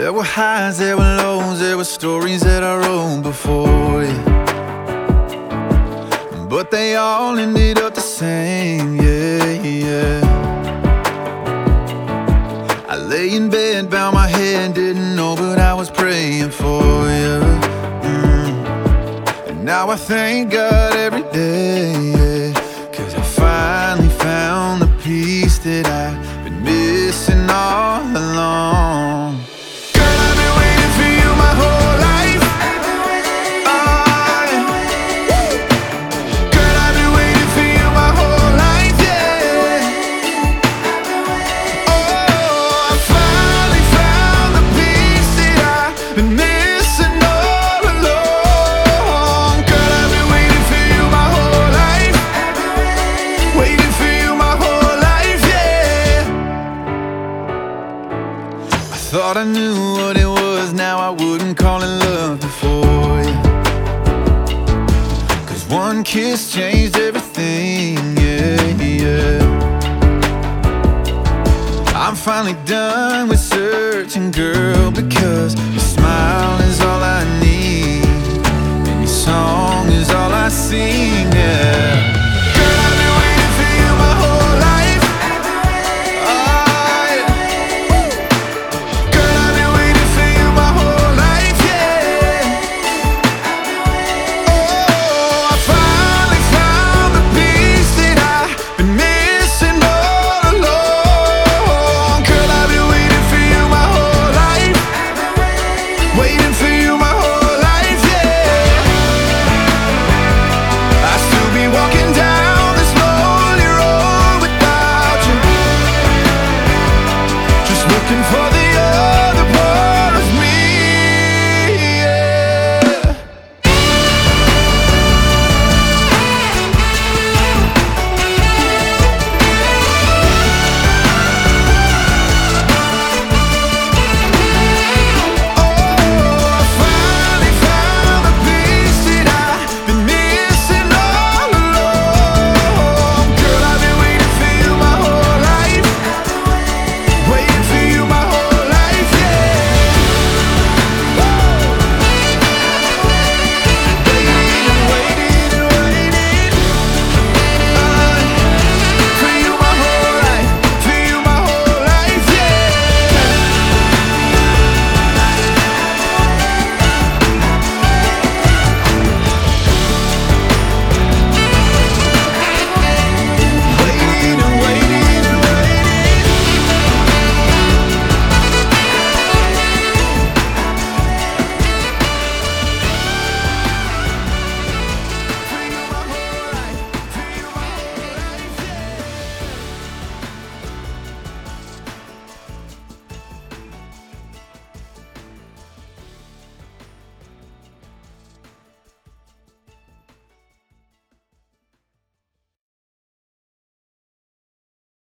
There were highs, there were lows, there were stories that I wrote before you, but they all ended up the same, yeah. I lay in bed, bowed my head, didn't know, but I was praying for you. And now I thank God every day, yeah, 'cause I finally found the peace that I've been missing all along. Thought I knew what it was, now I wouldn't call it love before you, 'cause one kiss changed everything, yeah. I'm finally done with searching, girl, because your smile is all I need, and your song is all I sing, yeah. Looking for the